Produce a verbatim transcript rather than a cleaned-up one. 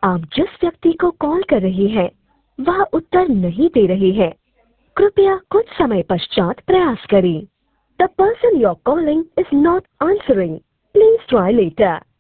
आप जिस व्यक्ति को कॉल कर रहे हैं वह उत्तर नहीं दे रहे हैं। कृपया कुछ समय पश्चात प्रयास करें। The person you're calling is not answering. Please try later.